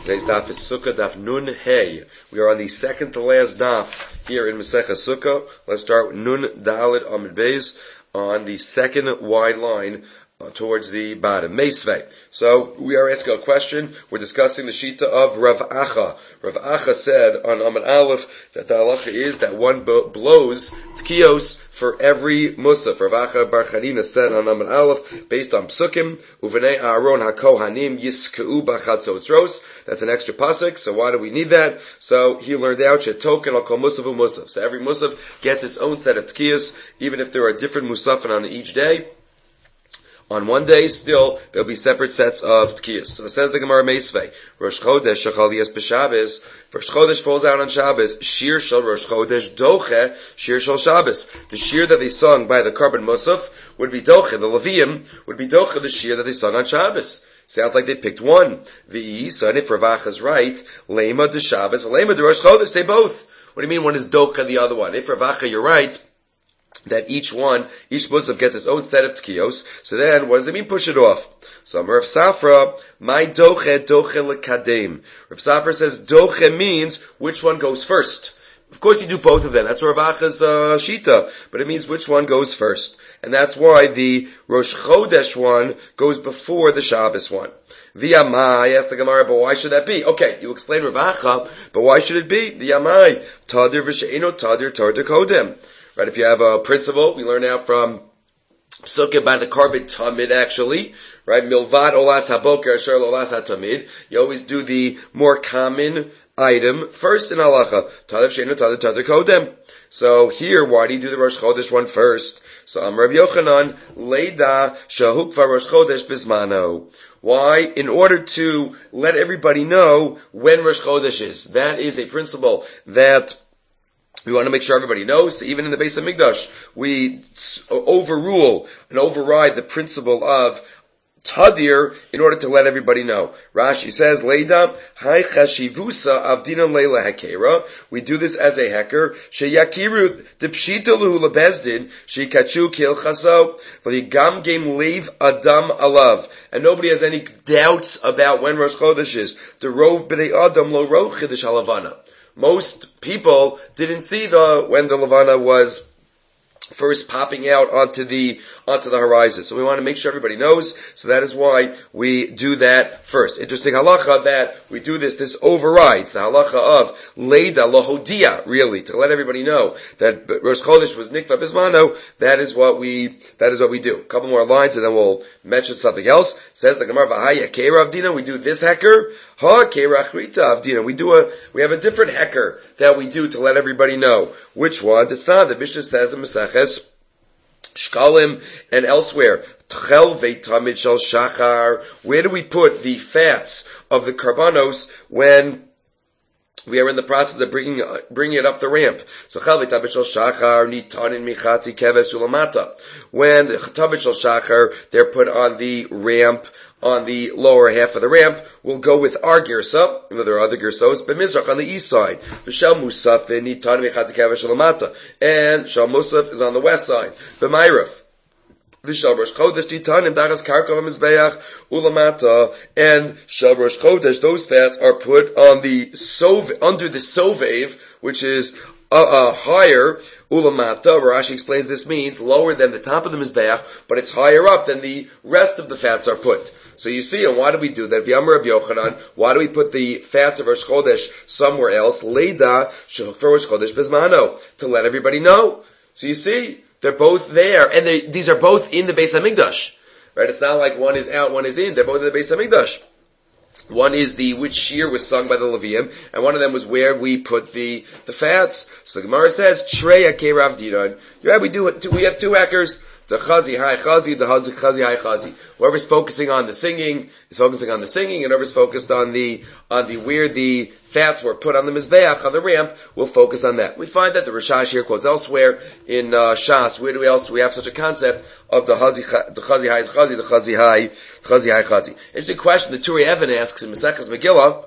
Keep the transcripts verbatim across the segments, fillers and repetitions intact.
Today's daf is Sukkah daf Nun Hey. We are on the second to last daf here in Masechah Sukkah. Let's start with Nun Dalet Amud Beis on the second wide line uh, towards the bottom. Meisvei. So we are asking a question. We're discussing the Shita of Rav Acha. Rav Acha said on Amud Aleph that the halacha is that one blows tkiyos for every musaf. Rav Acha Bar Chanina said on Amud Aleph, based on Psukim, Uvenei Aaron HaKohanim Yiskeu B'Chatzotzros. That's an extra pasuk, so why do we need that? So he learned out, Shetoken Al Kol Musaf Musaf. So every musaf gets its own set of tkiyos, even if there are different musafin on each day. On one day, still, there'll be separate sets of tkiyos. So it says the Gemara Meisvei, Rosh Chodesh Shechal Yes B'Shabbos. Rosh Chodesh falls out on Shabbos. Shir Shel Rosh Chodesh Doche Shir Shel Shabbos. The shir that they sung by the Karban Musaf would be Doche. The Levium would be Doche, the shir that they sung on Shabbos. Sounds like they picked one. The so and if Rav Acha is right, Lema de Shabbos, Lema de Rosh Chodesh, say both. What do you mean one is Doche, the other one? If Rav Acha, you're right, that each one, each musaf gets its own set of tkiyos. So then, what does it mean? Push it off. So Rav Safra, my doche doche lekadem. Rav Safra says doche means which one goes first. Of course, you do both of them. That's Rav Acha's uh, shita, but it means which one goes first, and that's why the Rosh Chodesh one goes before the Shabbos one. V'yamai, asked the Gemara, but why should that be? Okay, you explain Rav Acha, but why should it be? V'yamai, tadir v'she'eno tadir tadir kodem. Right, if you have a principle, we learn out from Psukim by the Karban Tamid actually, right? Milvad olas haboker asher olas hatamid. You always do the more common item first in halacha. Tadav sheinu tadav tadav kodem. So here, why do you do the Rosh Chodesh one first? So I'm Rabbi Yochanan, Leida shahukva Rosh Chodesh bismano. Why? In order to let everybody know when Rosh Chodesh is. That is a principle that we want to make sure everybody knows. Even in the Beis HaMikdash, we overrule and override the principle of Tadir in order to let everybody know. Rashi says, Leida, Hai Chashivusa Avdinam Leila Hekera. We do this as a hecker. Sheyakiru Dipshitalu Lebezdin, Shikachu Kil Chaso, V'ligam Game Lev Adam Alav. And nobody has any doubts about when Rosh Chodesh is. The Rov B'nei Adam Lo Roch Chidish Halavana. Most people didn't see the when the Levana was first popping out onto the onto the horizon. So we want to make sure everybody knows. So that is why we do that first. Interesting halacha that we do this. This overrides the halacha of Leida Lohodia, really, to let everybody know that Rosh Chodesh was Nikva Bismano. That is what we that is what we do. A couple more lines and then we'll mention something else. Says the Gemara V'haya Keira Avdina. We do this hecker. Ha Keira Achrita Avdina. We do a we have a different hecker that we do to let everybody know. Which one? It's not. The Mishnah says in Maseches Shkalim and elsewhere. Tchel veitamid shel shachar. Where do we put the fats of the karbanos when we are in the process of bringing uh, bringing it up the ramp? So chel veitamid shel shachar nitanin michatzi keves ulamata. When the tamid shel shachar, they're put on the ramp, on the lower half of the ramp. We'll go with our girsa, even though there are other girsos, but Mizrach on the east side. V'shel Musaf nitan mechatzi kevesh shalamata, and Shel Musaf is on the west side. B'mayraf. V'shel Rosh Chodesh nitanim daras karka v'mizbeach ulamata, and Shel Rosh Chodesh, those fats are put on the sov under the sovev, which is uh, uh, higher. Ulamata, Rashi explains this means lower than the top of the mizbeach, but it's higher up than the rest of the fats are put. So you see, and why do we do that? V'yamar Rabbi Yochanan, why do we put the fats of Rosh Chodesh somewhere else? Leida shehukva Rosh Chodesh bismano, to let everybody know. So you see, they're both there, and they, these are both in the Beis HaMikdash, right? It's not like one is out, one is in. They're both in the Beis HaMikdash. One is the which shir was sung by the Levium, and one of them was where we put the the fats. So the Gemara says, Trei Akei Rav Dinan. Yeah, we do it. We have two hackers. The chazi hai chazi, the chazi hai chazi. Whoever's focusing on the singing is focusing on the singing, and whoever's focused on the on the where the fats were put on the mizbeach on the ramp will focus on that. We find that the Rashash here quotes elsewhere in uh, Shas. Where do we else we have such a concept of the chazi the chazi hai chazi, the chazi hai chazi hai chazi? Interesting question. The Turi Evan asks in Maseches Megillah.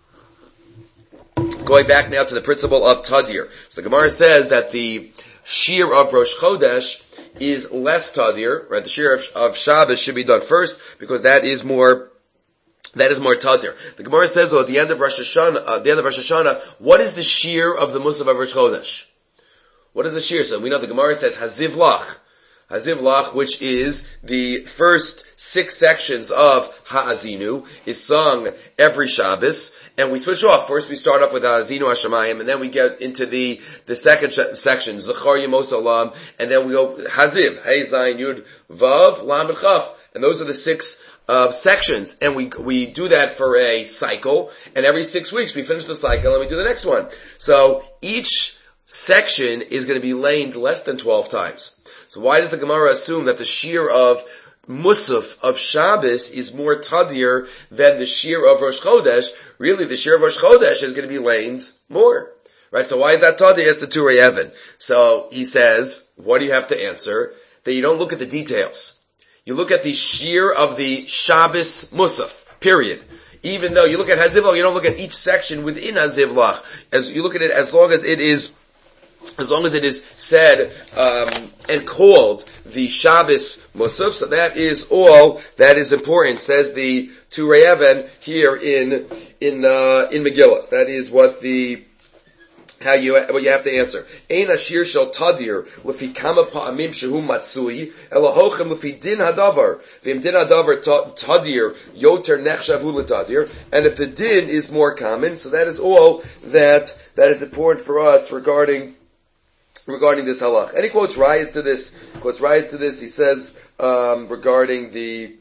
Going back now to the principle of Tadir. So the Gemara says that the shir of Rosh Chodesh is less tadir, right? The shir of, of Shabbos should be done first because that is more That is more tadir. The Gemara says, well, at the end of Rosh Hashanah, uh, at the end of Rosh Hashanah, what is the shear of the Musaf of Rosh Chodesh? What is the shear? So we know the Gemara says Haziv Lach. Haziv Lach, which is the first six sections of Ha'azinu, is sung every Shabbos, and we switch off. First we start off with Ha'azinu Hashemayim, and then we get into the, the second sh- section, Zachar Yemos Olam, and then we go Haziv, Hey Zayin Yud Vav, Lam and Chaf. And those are the six uh, sections, and we we do that for a cycle, and every six weeks we finish the cycle and we do the next one. So each section is going to be laned less than twelve times. So why does the Gemara assume that the shear of Musaf of Shabbos is more tadir than the shear of Rosh Chodesh? Really, the shear of Rosh Chodesh is going to be laned more. Right? So why is that tadir? It's the Turei Even. So he says, what do you have to answer? That you don't look at the details. You look at the shear of the Shabbos Musaf, period. Even though you look at Hazivlach, you don't look at each section within Hazivlach. As you look at it, as long as it is, as long as it is said um, and called the Shabbos Musaf, so that is all that is important. Says the Turei Even here in in uh, in Megillah. That is what the how you what you have to answer. Ein ashir shel tadir lefi kama pa'amim shehu matzui elahochem lefi din hadavar v'im din hadavar tadir yoter nechshavu letadir. And if the din is more common, so that is all that that is important for us regarding regarding this halach. And he quotes Rayas to this. Quotes Rayas to this. He says um, regarding the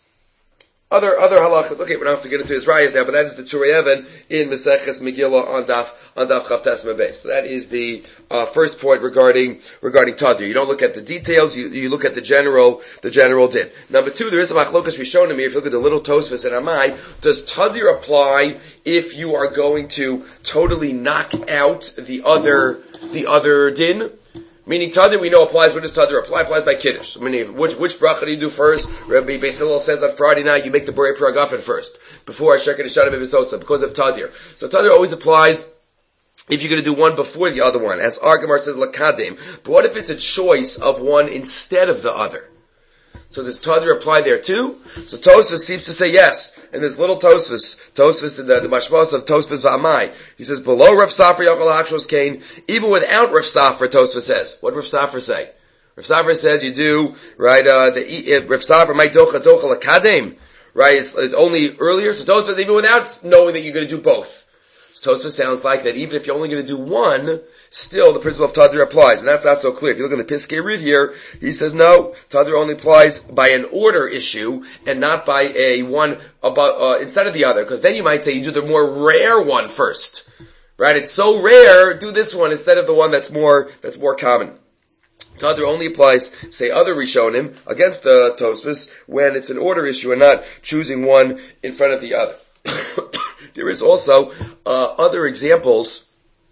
Other other halachas. Okay, we don't have to get into his rayas now, but that is the Turei Even in Maseches Megillah on Daf on Daf Chavtes Mebei. So that is the uh, first point regarding regarding tadir. You don't look at the details; you you look at the general the general din. Number two, there is a machlokas rishonim here. If you look at the little Tosfos and Amai, does tadir apply if you are going to totally knock out the other the other din? Meaning tadir we know applies. When does tadir apply? Applies by kiddush. Meaning which which bracha do you do first? Rabbi Beis Hillel says on Friday night you make the borei paragafen first before I sheket ishana bevisosa because of tadir. So tadir always applies if you're going to do one before the other one, as Ar Gemara says lakadim. But what if it's a choice of one instead of the other? So does tadir apply there too? So Tosfos seems to say yes. And there's little Tosfos, Tosfos in the, the mashmos of Tosfos V'amai. He says below Rav Safra Yochel Hachshos Kain, even without Rav Safra, Tosfos says. What Rav Safra say? Rav Safra says you do right. Uh, the Rav Safra might docha docha lakadem. Right? It's, it's only earlier. So Tosfos says even without knowing that you're going to do both. So Tosfos sounds like that even if you're only going to do one, still the principle of tadir applies, and that's not so clear. If you look at the Piskei Rid here, he says no, tadir only applies by an order issue and not by a one about uh, instead of the other. Because then you might say you do the more rare one first, right? It's so rare, do this one instead of the one that's more that's more common. Tadir only applies, say other Rishonim against the Tosfos when it's an order issue and not choosing one in front of the other. There is also uh, other examples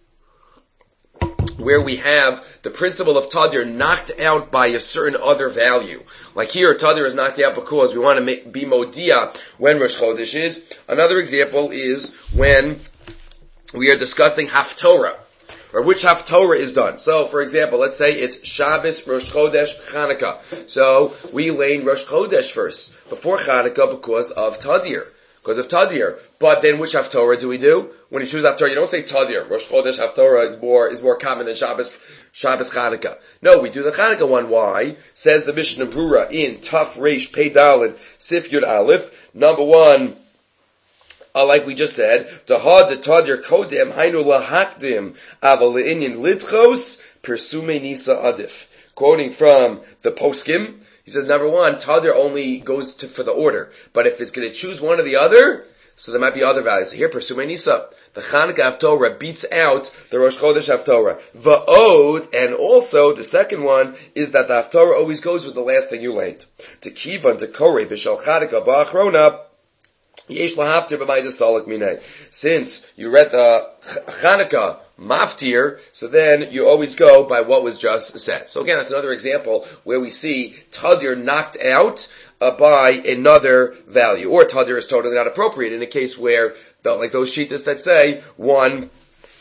where we have the principle of tadir knocked out by a certain other value. Like here, tadir is knocked out because we want to make, be modia when Rosh Chodesh is. Another example is when we are discussing Haftorah, or which Haftorah is done. So, for example, let's say it's Shabbos, Rosh Chodesh, Chanukah. So, we lane Rosh Chodesh first, before Chanukah because of tadir. Because of tadir. But then which Haftorah do we do? When you choose Haftorah, you don't say tadir. Rosh Chodesh Haftorah is more, is more common than Shabbos, Shabbos Chanukah. No, we do the Chanukah one. Why? Says the Mishnah Brura in Taf Reish Pei Daled Sif Yud Aleph. Number one, uh, like we just said, Dahad the tadir kodem hainu lahakdim aval le'inyan lidchos persume nisa adif. Quoting from the Poskim, he says, number one, tadir only goes to, for the order. But if it's going to choose one or the other, so there might be other values. So here, Persume Nisa, the Chanukah Haftorah beats out the Rosh Chodesh Haftorah. Va'od, and also the second one is that the Haftorah always goes with the last thing you laid. To Kivan, to Koreh, V'shal Chanukah, Ba'achrona, Yesh lahaftir b'mayda salak minay. Since you read the Chanukah maftir, so then you always go by what was just said. So again, that's another example where we see tadir knocked out uh, by another value, or tadir is totally not appropriate in a case where, like those shittas that say one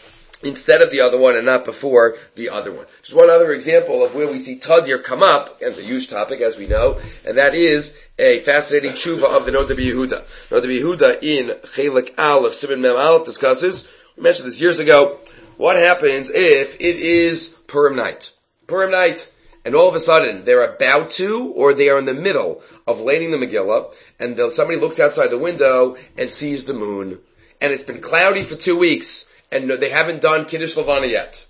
instead of the other one and not before the other one. Just one other example of where we see Tadir come up, again, it's a huge topic as we know, and that is a fascinating tshuva of the Noda B'Yehuda. Noda B'Yehuda in Chelik Aleph, Siman Mem Aleph discusses, we mentioned this years ago, what happens if it is Purim night. Purim night, and all of a sudden they're about to, or they are in the middle of lighting the Megillah, and somebody looks outside the window and sees the moon, and it's been cloudy for two weeks, and they haven't done Kiddush Levana yet.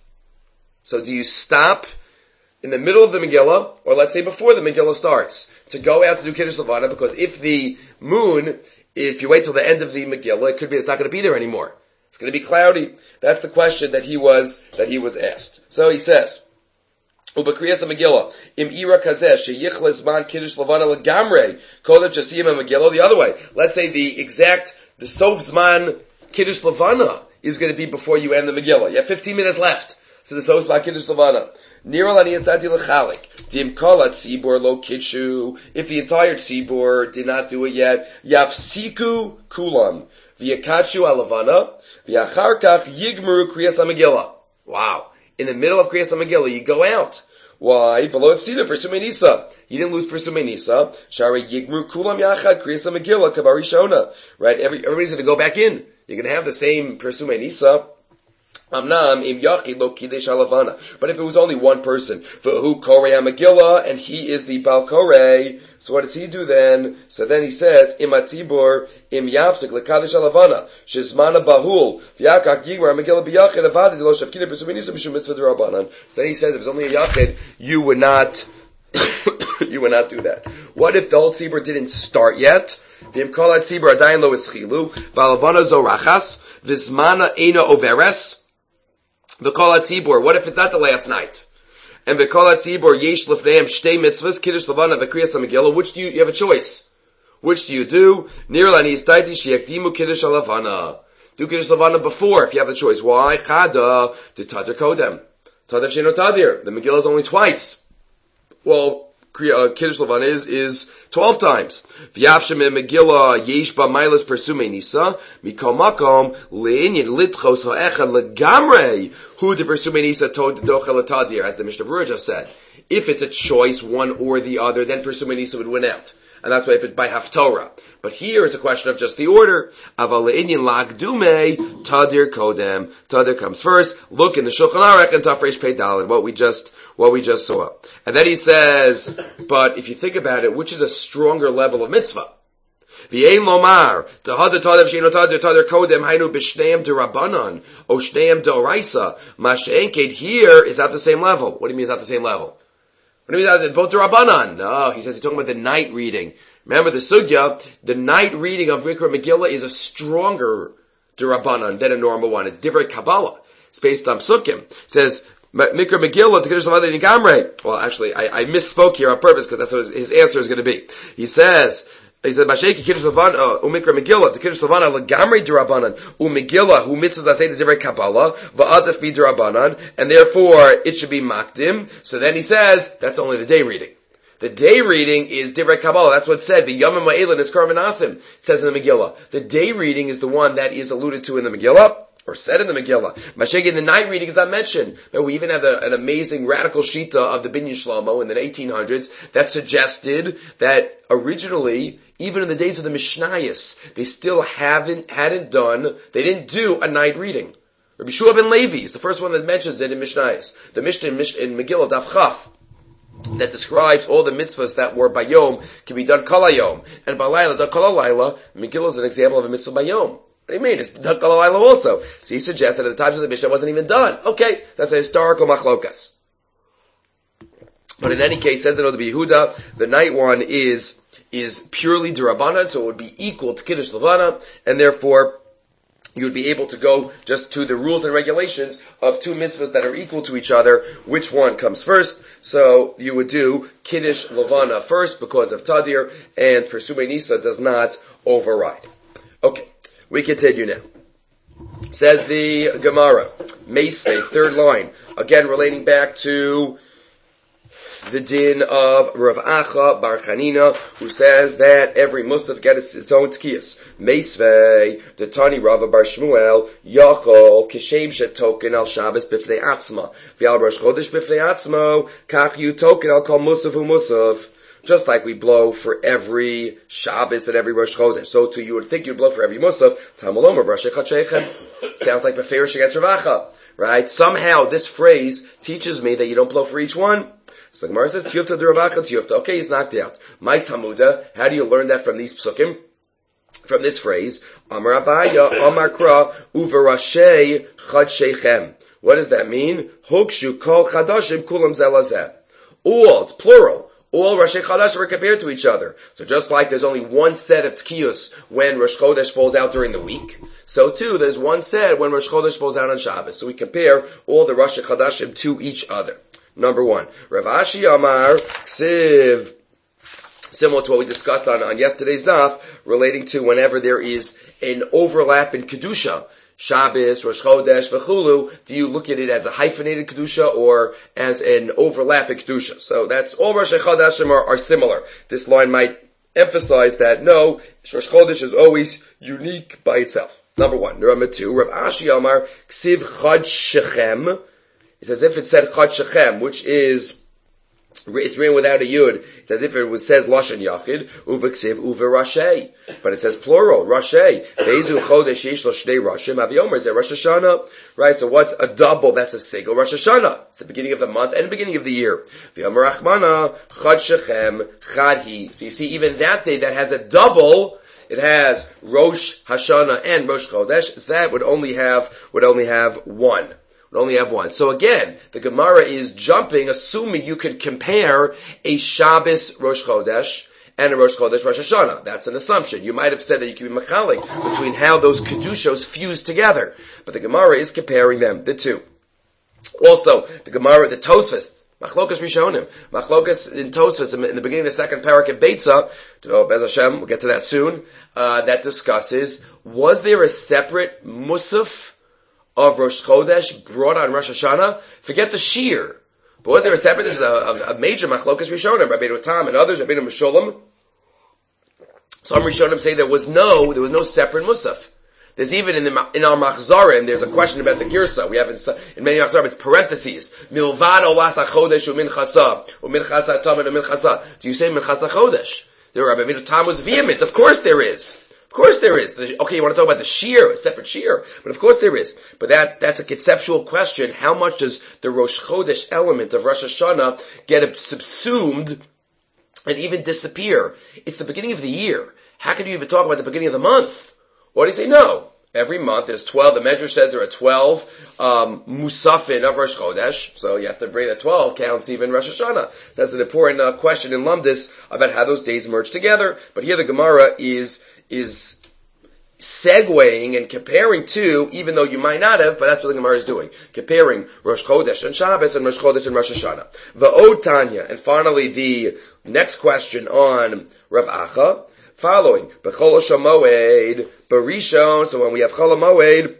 So do you stop in the middle of the Megillah, or let's say before the Megillah starts, to go out to do Kiddush Levana? Because if the moon, if you wait till the end of the Megillah, it could be it's not going to be there anymore. It's going to be cloudy. That's the question that he was that he was asked. So he says, Ubakriyas Megillah im ira kazeh sheyichles man Kiddush Levana legamrei kodem chasiyim Megillah. The other way, let's say the exact the sof zman Kiddush Levana is going to be before you end the Megillah. You have fifteen minutes left. So the sof zman Kiddush Levana. Nira lani yatati lechalik dim kol hatzibur lo kidshu. If the entire tzibur did not do it yet, yafsiku kulam v'yakachu alavana v'achar kach yigmuru kriyas Megillah. Wow. In the middle of Kriyas HaMegillah, you go out. Why? V'lo hafsida Persumei Nisa. You didn't lose Persumei Nisa. Shari yigmur kulam yachad Kriyas HaMegillah kabarishona. Right? Every, everybody's going to go back in. You're going to have the same Persumei Nisa. Amnam im yachid lo kidesh alavana. But if it was only one person, v'hu korei HaMegillah, and he is the Bal Korei, so what does he do then? So then he says, im atzibur im yafsik lekadesh alavana shizmana bahul v'yakach yigmar HaMegillah b'yachid avadi lo shavkina Persumei Nisa b'shum mitzvah d'Rabbanan. So then he says, if it was only a yachid, you would not, you would not do that. What if the whole tzibur didn't start yet? V'im kol hatzibur adayin lo eschilu v'alavana zo rachas v'zmana eina overes. V'kol hatzibur, what if it's not the last night? And v'kol hatzibur yesh lefneim shtei mitzvahs, Kiddush Levana v'kriyas HaMegillah, which do you, you have a choice. Which do you do? Nir lani yistaiti sheyakdimu Kiddush Levana. Do Kiddush Levana before, if you have the choice. Why? Chada, de tadir kodem. Tadir she'eno tadir. The Megillah is only twice. Well, Uh, Kiddush Levana is, is twelve times. V'yavshem Megillah yesh ba mailas Persumei Nisa mikol makom le'inyin litchos ha'echad legamrei hu de Persumei Nisa tod dochel tadir, as the Mishnah Berurah just said. If it's a choice, one or the other, then Persumei Nisa would win out. And that's why if it's by Haftorah. But here it's a question of just the order. Aval le'inyin lagdume tadir kodem. Tadir comes first. Look in the Shulchan Aruch and Tafresh Pei Daled, what we just what we just saw. And then he says, but if you think about it, which is a stronger level of mitzvah? V'yein lomar, tahad tadev she'eno tadir tadir kodem hainu b'shneim d'Rabbanan, o shneim d'Oraisa. Ma she'enked here is at the same level. What do you mean it's not the same level? What do you mean both d'Rabbanan? No, he says he's talking about the night reading. Remember the sugya, the night reading of Mikra Megillah is a stronger d'Rabbanan than a normal one. It's different Kabbalah. It's based on Psukim. It says, Mikra Megillah, Kiddush Levana Nigamrei. Well, actually, I, I misspoke here on purpose because that's what his, his answer is going to be. He says, he said, Masheki Kiddush Levana, uh, Umikra Megillah, the Kiddush Levana, Legamrei d'Rabbanan, Umegillah, who mitzvahs asay the Divrei Kabbalah, Va'adaf bi d'Rabbanan, and therefore it should be Makdim. So then he says, that's only the day reading. The day reading is Divrei Kabbalah. That's what's said. V'yamim ma'elin is Karvan Asim. It says in the Megillah. The day reading is the one that is alluded to in the Megillah, or said in the Megillah. Mashegi, the night reading is not mentioned. But we even have a, an amazing radical shita of the Binyan Shlomo in the eighteen hundreds that suggested that originally, even in the days of the Mishnayos, they still haven't, hadn't done, they didn't do a night reading. Rabbi Shua ben Levi is the first one that mentions it in Mishnayos. The Mishnah in, Mish, in Megillah Daf Chaf, that describes all the mitzvahs that were bayom can be done kol hayom, and balayla done kol halayla. Megillah is an example of a mitzvah bayom. What do you mean? It's done kol halayla also. So he suggested at the times of the Mishnah it wasn't even done. Okay, that's a historical machlokas. But in any case, says the Noda B'Yehuda, the night one is is purely d'Rabbanan, so it would be equal to Kiddush Levana, and therefore you would be able to go just to the rules and regulations of two mitzvahs that are equal to each other. Which one comes first? So you would do Kiddush Levana first because of Tadir, and Persumei Nisa does not override. Okay, we continue now. Says the Gemara, Meisvei, third line, again relating back to the din of Rav Acha Bar Chanina, who says that every Musaf gets its own tkiyas. Meisvei, the Tani Rava Bar Shmuel, Yachol, Kishem Shetoken al Shabbos Bifnei Atzma, V'al Rosh Chodesh Bifnei Atzmo, Kach Yu Token al Kol Musaf U Musaf. Just like we blow for every Shabbos and every Rosh Chodesh. So too, you would think you'd blow for every Musaf. Tamalom of Rosh Chodesh. Sounds like Beferish against Rav Acha. Right? Somehow this phrase teaches me that you don't blow for each one. So the Gemara says, Tiyufta de Rav Acha, Tiyufta. Okay, he's knocked out. My Tamuda, how do you learn that from these psukim? From this phrase, Amar Abaya, Amar Kra, Uverashei Chad Sheichem. What does that mean? Hukshu kol chadashim kulam zelazeh. All, it's plural. All Rosh Chodesh are compared to each other. So just like there's only one set of tkiyus when Rosh Chodesh falls out during the week, so too there's one set when Rosh Chodesh falls out on Shabbos. So we compare all the Rosh Chodeshim to each other. Number one, Rav Ashi Amar Ksiv, similar to what we discussed on, on yesterday's daf, relating to whenever there is an overlap in Kedusha, Shabbos, Rosh Chodesh, V'chulu, do you look at it as a hyphenated Kedusha or as an overlapping Kedusha? So that's, all Rosh Chodeshim are, are similar. This line might emphasize that no, Rosh Chodesh is always unique by itself. Number one. Number two, Rav Ashi Amar, Ksiv Chad Shechem. It's as if it said Chad Shechem, which is, it's written without a yud. It's as if it was, says Lashon Yachid, Uveksiv Uverashei. But it says plural, Rashei. Bezu Chodesh Yesh Lo Shnei Rashim, Aviyomer, is that Rosh Hashanah? Right, so what's a double? That's a single Rosh Hashanah. It's the beginning of the month and the beginning of the year. V'yomer Achmana, Chad Shechem, Chad Hi. So you see, even that day that has a double, it has Rosh Hashanah and Rosh Chodesh, so that would only have, would only have one. Would only have one. So again, the Gemara is jumping, assuming you could compare a Shabbos Rosh Chodesh and a Rosh Chodesh Rosh Hashanah. That's an assumption. You might have said that you could be machalik between how those Kedushos fuse together. But the Gemara is comparing them, the two. Also, the Gemara, the Tosfos, Machlokas Rishonim, Machlokas in Tosfos, in the beginning of the second parak of Beitza, oh, Bez Hashem, we'll get to that soon, uh, that discusses, was there a separate Musaf of Rosh Chodesh brought on Rosh Hashanah? Forget the shear. But was there a separate, this is a, a, a major Machlokas Rishonim, Rabbeinu Tam and others, Rabbeinu Meshulam. Some Rishonim say there was no, there was no separate Musaf. There's even in the, in our Machzarim, there's a question about the Girsa. We have in, in many Machzarim, it's parentheses. Milvad olas ha-chodesh u'min chasa, u'min chasa tamen u'min chasa. Do you say min chasa chodesh? There, Rabbeinu Tam was vehement. Of course there is. Of course there is. Okay, you want to talk about the shear, a separate shear, but of course there is. But that, that's a conceptual question. How much does the Rosh Chodesh element of Rosh Hashanah get subsumed and even disappear? It's the beginning of the year. How can you even talk about the beginning of the month? What do you say? No. Every month there's twelve, the Medrash says there are twelve, um, Musafin of Rosh Chodesh, so you have to bring the twelve counts even Rosh Hashanah. That's an important uh, question in Lumdis about how those days merge together. But here the Gemara is, is segueing and comparing to, even though you might not have, but that's what the Gemara is doing. Comparing Rosh Chodesh and Shabbos and Rosh Chodesh and Rosh Hashanah. V'od Tanya. And finally the next question on Rav Acha, following. B'chol Shamoed, Barishon, so when we have Chol Moed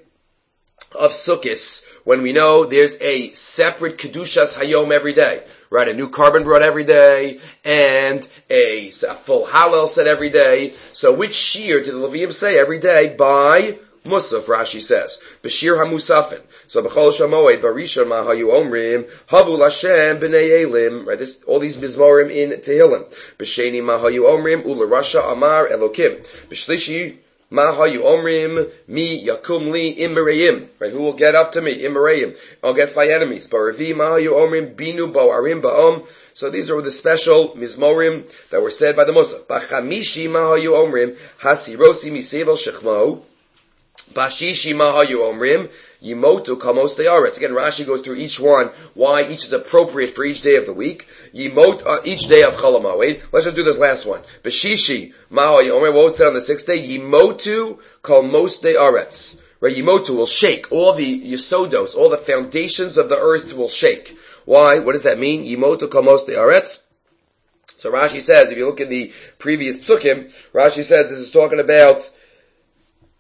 of Sukkis, when we know there's a separate Kedushas Hayom every day, right? A new carbon brought every day, and a, a full Hallel said every day. So which shear did the Levium say every day? By Musaf, Rashi says. B'shir HaMusafin. So B'chol Shamoed, Barishon Ma Hayu Omrim, Havu Lashem B'nei Elim, right? This, all these Mizmorim in Tehillim. B'sheni Ma Hayu Omrim, Ula Rasha Amar Elokim. B'shlishi Ma hayu omrim mi yakum li imreim. Right? Who will get up to me? Imreim. I'll get my enemies. Baravi ma hayu omrim binu bo arim ba'om. So these are the special mizmorim that were said by the Musa. Bachamishi ma hayu omrim hasirosi misevel shechmo. Bashishi ma hayu omrim Yimotu kamos de'aretz. Again, Rashi goes through each one, why each is appropriate for each day of the week. Yimot, uh, each day of Chol HaMoed. Let's just do this last one. Beshishi, ma'o yomer, what was said on the sixth day? Yimotu kamos de'aretz. Right, Yimotu will shake. All the Yesodos, all the foundations of the earth will shake. Why? What does that mean? Yimotu kamos de'aretz. So Rashi says, if you look in the previous psukim, Rashi says this is talking about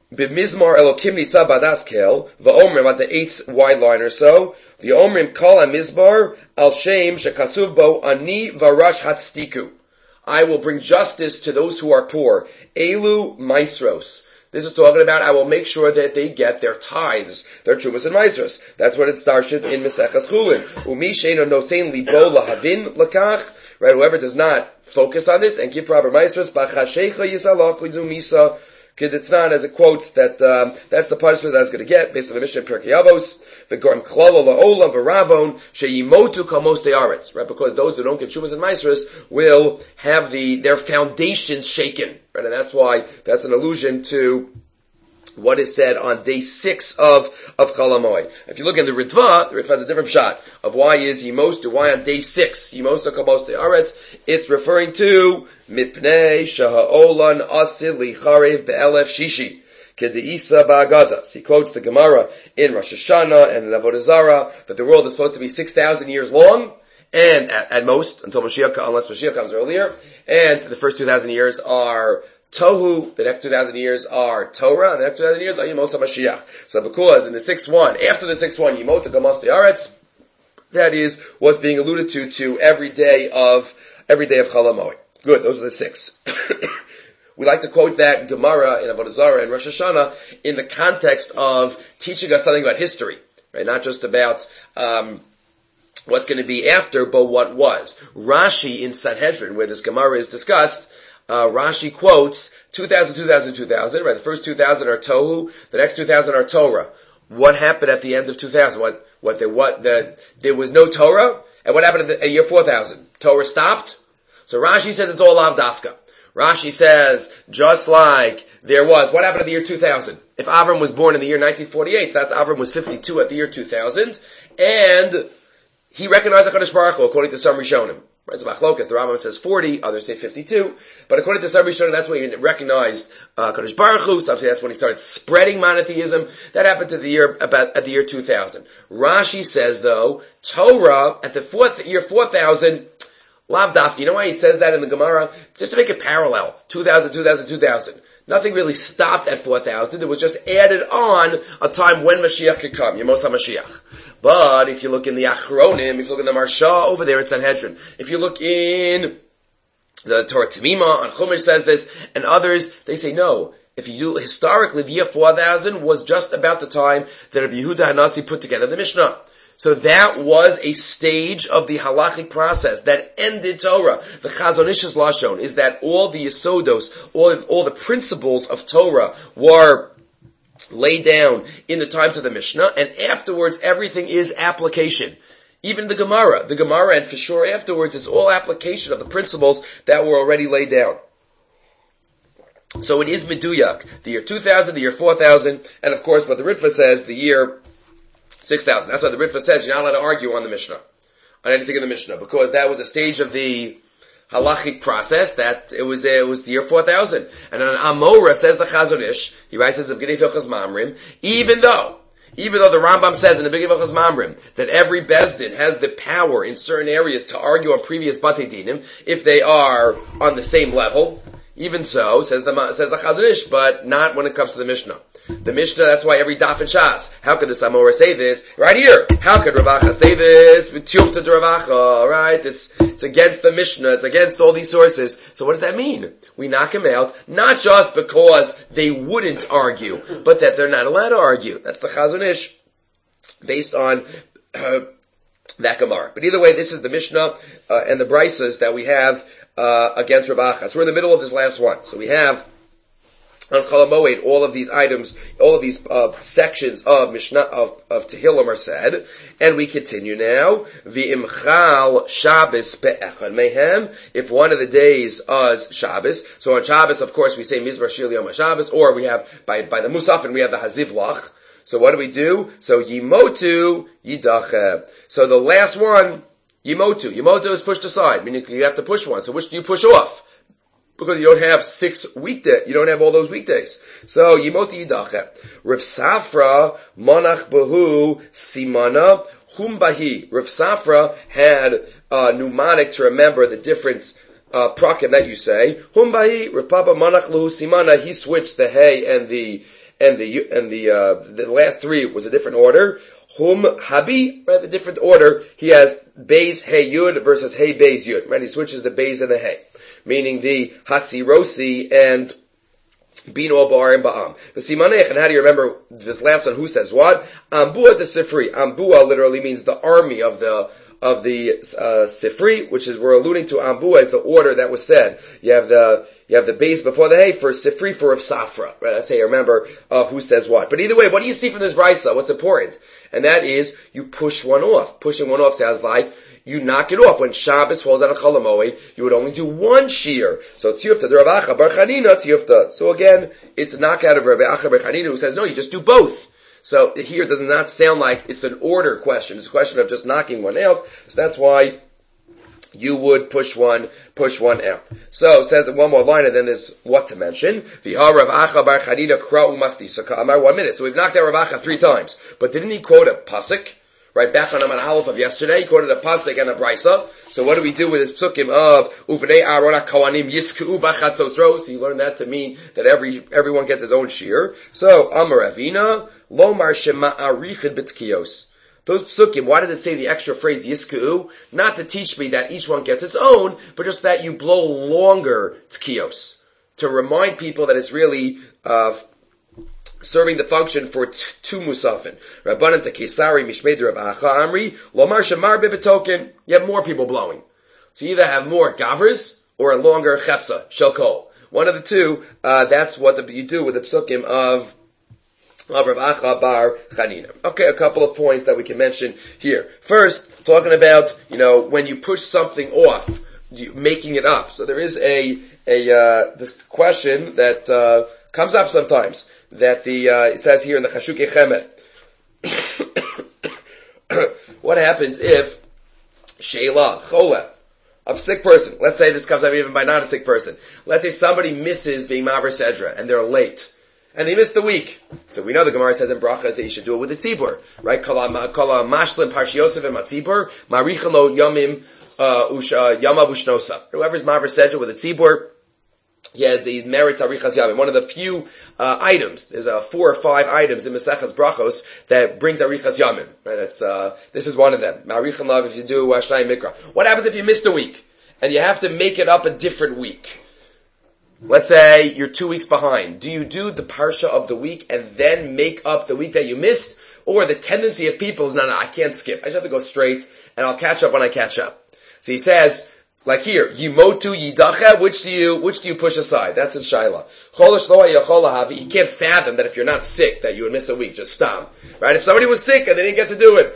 B'mizmar Elokim Nitzav Badas Kel, V'omrim, about the eighth wide line or so, V'omrim Kol HaMizmar Al Shem Shekasuv Bo Ani Varash Hatstiku. I will bring justice to those who are poor. Elu Maisros. This is talking about I will make sure that they get their tithes, their trumas and maisros. That's what it starts in Meseches Chulin. Umi sheino nosein libo lahavin lakach. Right, whoever does not focus on this and give proper maisros, b'chashecha yisalach lidu misa. It's not as it quotes that um, that's the punishment that I was going to get based on the Mishnah in Pirkei Avos. V'gorm klala la'olam v'ravon sheyimotu kamos de'aretz. Right, because those who don't give shumas and maisros will have the their foundations shaken. Right, and that's why that's an allusion to what is said on day six of of Chol Hamoed. If you look in the Ritva, the Ritva has a different shot of why is Yimostu, why on day six Yimosta Kamos De'aretz. It's referring to Mipnei Shaha'olan Asil Licharev Be'elef Shishi Kedeisa Ba'agadas. He quotes the Gemara in Rosh Hashanah and in Avodah Zarah that the world is supposed to be six thousand years long, and at, at most until Mashiach, unless Mashiach comes earlier, and the first two thousand years are Tohu, the next two thousand years are Torah, and the next two thousand years are Yemos HaMashiach. So because in the sixth one, after the sixth one, Yimot HaGamas De'aretz, that is what's being alluded to to every day of, every day of Chol Hamoed. Good, those are the six. We like to quote that Gemara in Avodah Zarah and Rosh Hashanah in the context of teaching us something about history, right? Not just about, um, what's going to be after, but what was. Rashi in Sanhedrin, where this Gemara is discussed, Uh, Rashi quotes two thousand, two thousand, two thousand, right? The first two thousand are Tohu, the next two thousand are Torah. What happened at the end of two thousand? What, what, the, what, the, there was no Torah? And what happened at the at year four thousand? Torah stopped? So Rashi says it's all Lav Dafka. Rashi says, just like there was, what happened at the year two thousand? If Avram was born in the year nineteen forty-eight, that's Avram was fifty-two at the year two thousand, and he recognized HaKadosh Baruch Hu, according to some Rishonim. Right, so Machlokas, the Rambam says forty, others say fifty-two, but according to some Rishonim, that's when he recognized uh, Kadosh Baruch Hu. Some say that's when he started spreading monotheism. That happened to the year about at the year two thousand. Rashi says though, Torah at the fourth year four thousand, Lav Daf. You know why he says that in the Gemara? Just to make it parallel, two thousand, two thousand, two thousand. Nothing really stopped at four thousand. It was just added on a time when Mashiach could come, Yemos HaMashiach. But if you look in the Achronim, if you look in the Marsha over there in Sanhedrin, if you look in the Torah Tamima, on Chumash says this, and others, they say no. If you historically, the year four thousand was just about the time that Rabbi Yehuda HaNasi put together the Mishnah. So that was a stage of the halachic process that ended Torah. The Chazon Ish's Lashon is that all the Yesodos, all, all the principles of Torah were laid down in the times of the Mishnah, and afterwards everything is application. Even the Gemara, the Gemara, and for sure afterwards, it's all application of the principles that were already laid down. So it is Meduyak, the year two thousand, the year four thousand, and of course what the Ritva says, the year six thousand. That's why the Ritva says you're not allowed to argue on the Mishnah, on anything in the Mishnah, because that was a stage of the halachic process that it was it was the year four thousand. And on Amora says the Chazon Ish, he writes as the B'nai Hilchos Mamrim, even though even though the Rambam says in the B'nai Hilchos Mamrim that every Bezdin has the power in certain areas to argue on previous Batei Dinim if they are on the same level, even so says the says the Chazon Ish, but not when it comes to the Mishnah. The Mishnah, that's why every daf and shas. How could the Samora say this? Right here. How could Ravacha say this? With Tiyufta to Ravacha, right? It's, it's against the Mishnah. It's against all these sources. So what does that mean? We knock him out, not just because they wouldn't argue, but that they're not allowed to argue. That's the Chazon Ish, based on, uh, that Gemara. But either way, this is the Mishnah, uh, and the Brisas that we have, uh, against Ravacha. So we're in the middle of this last one. So we have, on Chol Hamoed, all of these items, all of these uh, sections of Mishnah of of Tehillim are said, and we continue now. V'imchal Shabbos be'echad mehem. If one of the days is Shabbos, so on Shabbos, of course, we say Mizmar Shir Yom HaShabbos, or we have by by the Musaf, and we have the Hazivlach. So what do we do? So Yimotu Yidache. So the last one, Yimotu. Yimotu is pushed aside, meaning you have to push one. So which do you push off? Because you don't have six weekdays, you don't have all those weekdays. So, Yimoti Yidache. Rav Safra, Monach Bahu, Simana, Humbahi. Rav Safra had a mnemonic to remember the different uh, prakim that you say. Humbahi, Rav Papa, Monach Lahu, Simana, he switched the hey and the and the and the uh, the last three was a different order. Hum Habi, right? The different order. He has Beis Hey Yud versus Hey Beis Yud. Right? He switches the Beis and the Hey, meaning the Hasirosi and Bino Bar and Ba'am. The Simanech, and how do you remember this last one? Who says what? Ambua the Sifri. Ambua literally means the army of the of the uh, Sifri, which is we're alluding to Ambua as the order that was said. You have the you have the base before the Hey for Sifri for Rav Safra. Right? That's how you remember uh, who says what. But either way, what do you see from this brisa? What's important? And that is you push one off. Pushing one off sounds like you knock it off. When Shabbos falls out of Chol HaMoed, you would only do one shear. So Tiyufta, the Rav Acha Bar Chanina, Tiyufta. So again, it's a knockout of Rav Acha Bar Chanina who says, no, you just do both. So here it does not sound like it's an order question. It's a question of just knocking one out. So that's why you would push one, push one out. So it says one more line, and then there's what to mention. V'ha Rav Acha Bar Chanina kra'u masti. So Amar one minute. So we've knocked out Rav Acha three times. But didn't he quote a pasuk? Right, back on Aman Aleph of yesterday, he quoted a pasuk and a brisa. So what do we do with this psukim of Uvnei Aaron HaKohanim Yisku B'Chatzotzros? So you learn that to mean that every everyone gets his own shear. So Amar Avina Lomar Shema Arichid B'Tkiyos. Those psukim, why does it say the extra phrase Yisku? Not to teach me that each one gets its own, but just that you blow longer Tkiyos to remind people that it's really uh, serving the function for t- two musafin. Rabbanan to Kesari Mishmei Rav Acha Amri Lomar Shemar B'Betoken. You have more people blowing. So you either have more gavers or a longer chefsa, shelkol. One of the two, uh, that's what the, you do with the psukim of of Rav Acha Bar Chanina. Okay, a couple of points that we can mention here. First, talking about, you know, when you push something off, you, making it up. So there is a, a, uh, this question that, uh, comes up sometimes, that the, uh, it says here in the Chashukei Chemet. What happens if Sheila, Chola, a sick person, let's say this comes up even by not a sick person. Let's say somebody misses being Maver Sedra, and they're late. And they missed the week. So we know the Gemara says in Brachas that you should do it with the tzibur, right? Kala mashlim parshiyosef and matzibur, marichalo yamim, uh, yamav ushnosa. Whoever's Maver Sedra with a tzibur, he has these merits arichas yamim. One of the few uh, items, there's uh, four or five items in Masechas Brachos that brings arichas yamim. Right? That's uh, this is one of them. Marichan lav if you do Ashnai Mikra. What happens if you missed a week and you have to make it up a different week? Let's say you're two weeks behind. Do you do the parsha of the week and then make up the week that you missed? Or the tendency of people is, no, no, I can't skip. I just have to go straight and I'll catch up when I catch up. So he says, like here, Yimotu Yidacha, which do you, which do you push aside? That's his shaila. He can't fathom that if you're not sick, that you would miss a week. Just stop. Right? If somebody was sick and they didn't get to do it,